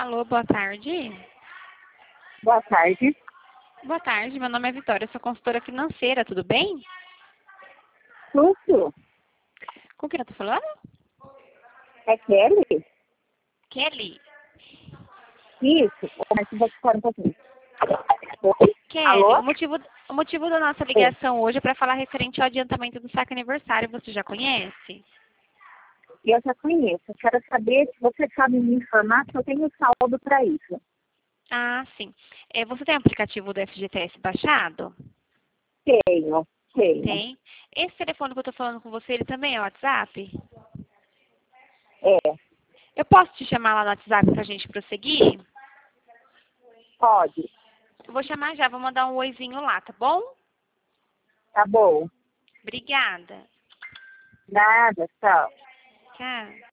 Alô, boa tarde. Boa tarde. Boa tarde, meu nome é Vitória, sou consultora financeira, tudo bem? Tudo? Com quem eu tô falando? É Kelly? Kelly. Isso. Mas você fora um pouquinho. Oi? Kelly, Alô? o motivo da nossa ligação hoje é para falar referente ao adiantamento do saque aniversário, você já conhece? Eu já conheço. Eu quero saber se você sabe me informar se eu tenho saldo para isso. Ah, sim. Você tem o aplicativo do FGTS baixado? Tenho. Tem. Esse telefone que eu tô falando com você, ele também é WhatsApp? É. Eu posso te chamar lá no WhatsApp pra gente prosseguir? Pode. Eu vou chamar já, vou mandar um oizinho lá, tá bom? Tá bom. Obrigada. Nada, tchau. Tchau.